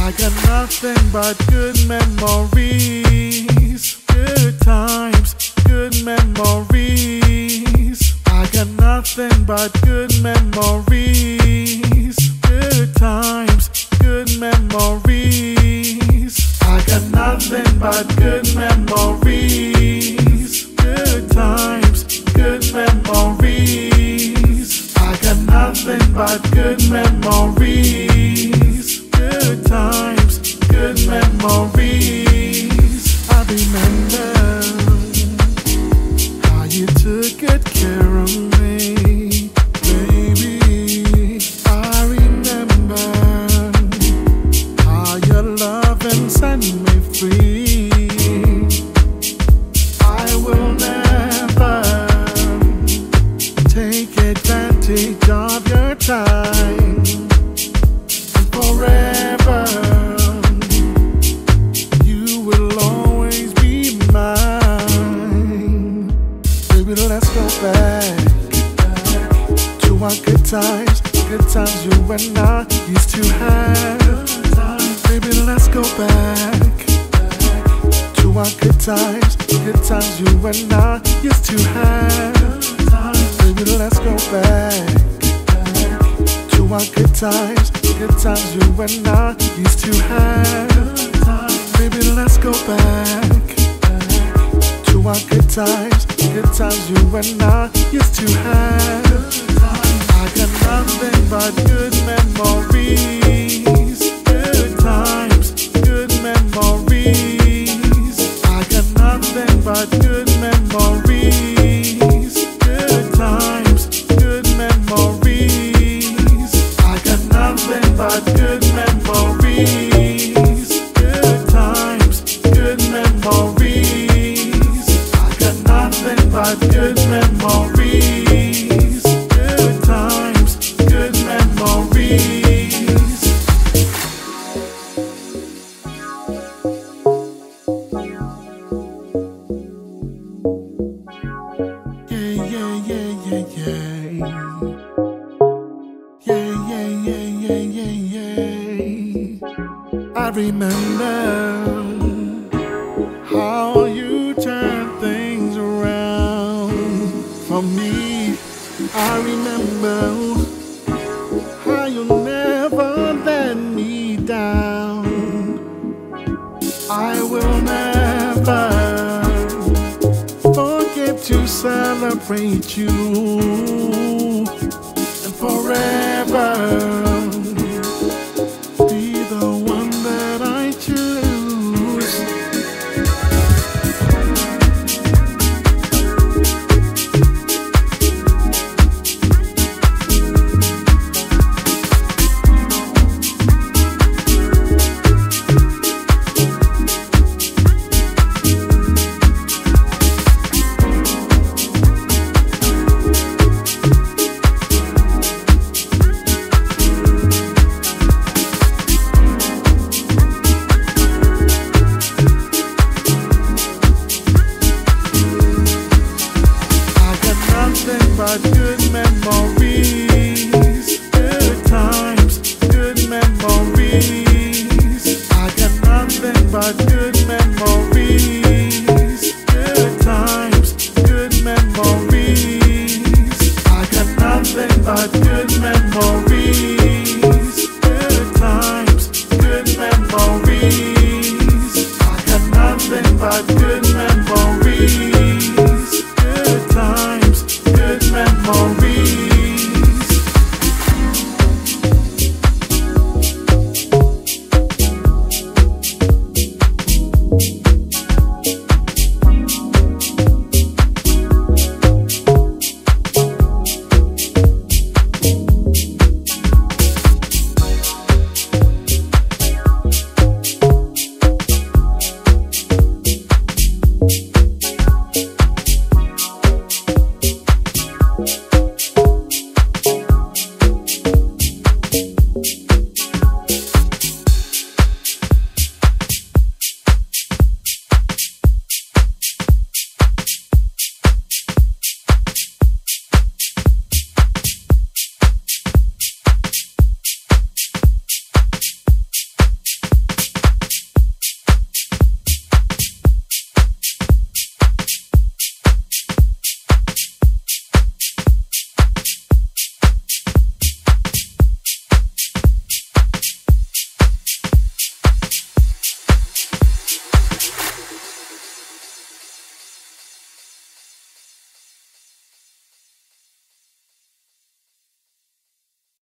I got nothing but good memories, good times, good memories. I got nothing but good memories, good times, good memories. I got nothing but good memories, good times, good memories. I got nothing but good memories, good times, good memories. I remember how you took good care of me, baby. I remember how your love and set me free. I will never take advantage of your time. Forever, you will always be mine. Baby, let's go back to our good times you and I used to have. Baby, let's go back to our good times you and I used to have. Baby, let's go back to our good times you and I used to have. Baby, let's go back to our good times you and I used to have. I got nothing but good memories, good times, good memories. I got nothing but good memories, good times, good memories. I got nothing but good memories, good times, good memories. I got nothing but good memories, good times, good memories. Yeah, yeah, yeah, yeah, yeah. I remember how you turned things around for me. I remember how you never let me down. I will never forget to celebrate you, and forever